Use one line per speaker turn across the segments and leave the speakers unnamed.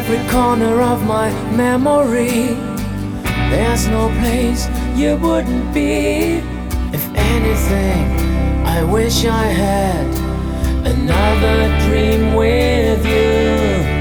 every corner of my memory. There's no place you wouldn't be. If anything, I wish I had another dream with you.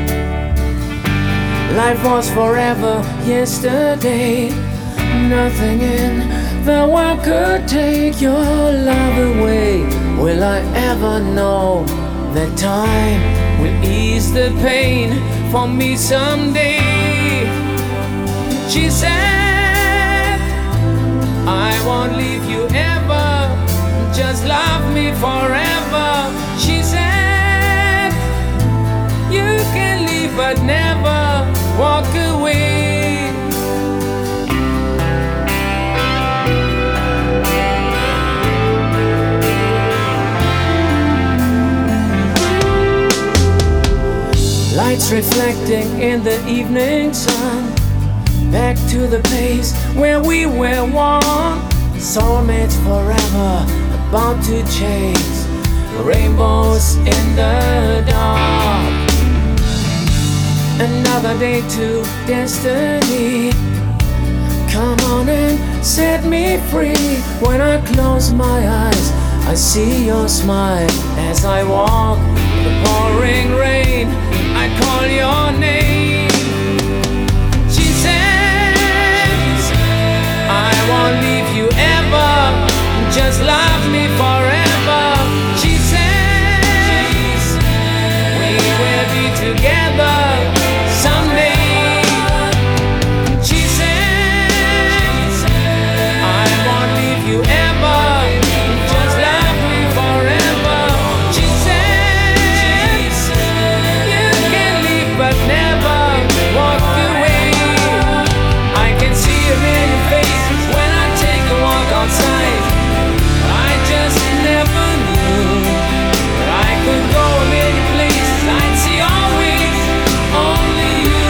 Life was forever yesterday. Nothing in the world could take your love away. Will I ever know that time will ease the pain for me someday? She said, I won't leave you ever, just love me forever. She said, you can leave but never walk away. Lights reflecting in the evening sun, back to the place where we were one. Soulmates forever, about to chase rainbows in the dark. Another day to destiny. Come on and set me free. When I close my eyes, I see your smile as I walk the pouring rain. I call your name. She says, I won't leave you ever, just love me forever. She says, we will be together someday. She says, I won't leave you ever, just love me forever. She says, you can leave but never walk away. I can see it in your face when I take a walk outside. I just never knew that I could go any place. I'd see always only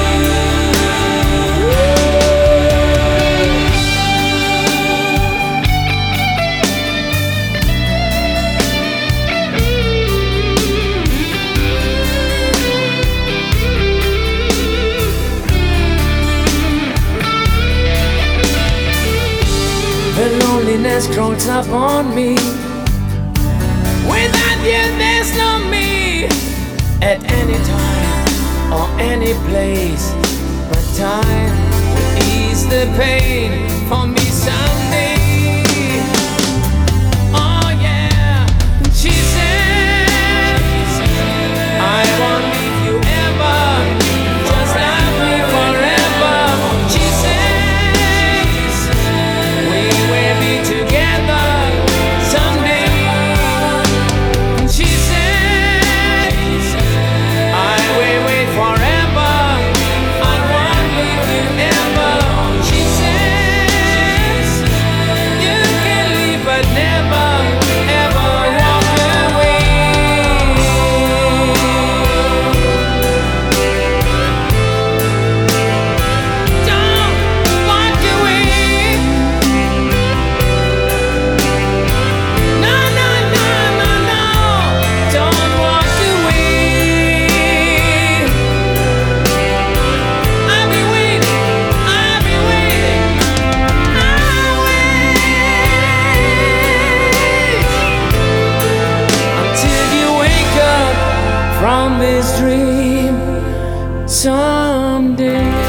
The loneliness grows up on me. Without you, there's no me. At any time or any place, but time will ease the pain for me someday. Oh yeah, she said, I won't leave you ever, just love me forever. She says, we will be together someday. She says, I will wait forever, I won't leave you ever. She says, you can leave but never, ever walk away. Don't walk away. No, no, no, no, no. Don't walk away. I'll be waiting, I'll be waiting, I'll wait until you wake up from this dream someday.